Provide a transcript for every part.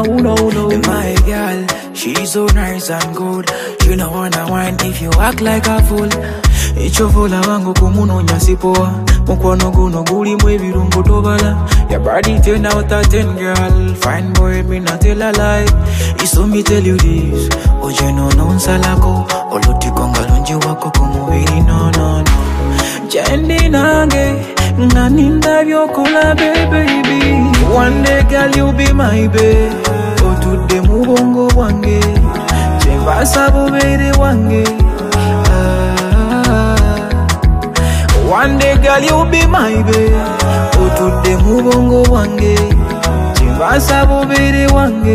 no, no, no. My girl, she's so nice and good. You know wanna wine if you act like a fool. Ichovola wangu kumuno nyasipoa. Mukwono guno guli mwebirungu tobala. Your body 10 out of 10 girl. Fine boy, me not tell a lie. So me tell you this. Oje no nonsalako. Oluti kongalonji wako kumuviri no no no. Jendi nange naninda vyokola baby. One day girl you be my babe. Otude mubongo wange. Chembasa bubere wange. One day girl you be my babe. Otude mubongo wange. Chembasa bubere wange.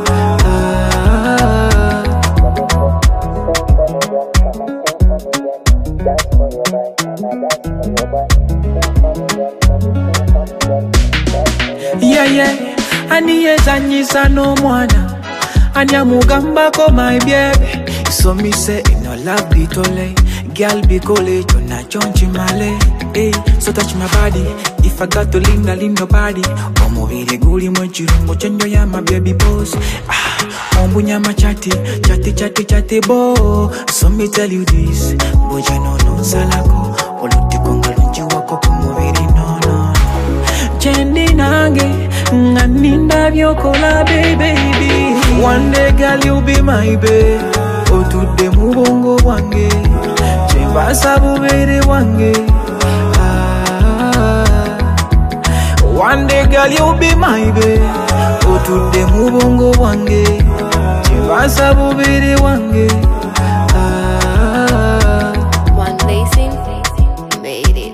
Yeah, yeah, ani yezanyisa no mwana. Anya mugamba ko my baby. So me say no love bitole. Girl be kole chona chonchi male. Hey, so touch my body. If I got to linda your body. Omo vile guli mwechirungo chenyo ya my baby boss. Ombunya machati, chati bo. So me tell you this. Boja no salako. Oluti kongalunji wako kumuviri no no. Chendi nange, naninda vyokola baby. One day girl you be my babe. Otude mubongo wange. Chembasa bubere wange. One day girl you be my babe. Otude mubongo wange. Chembasa bubere wange. One Basin made it.